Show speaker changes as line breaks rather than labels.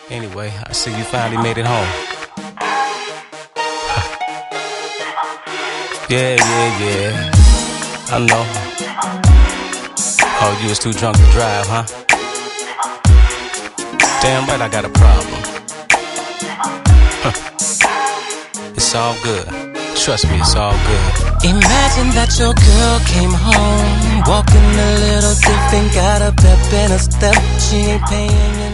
Anyway, I see you finally made it home. Yeah. I know. Oh, you was too drunk to drive, huh? Damn right I got a problem. It's all good. Trust me, it's all good.
Imagine that your girl came home, walking a little different, got a pep in her step. She ain't paying you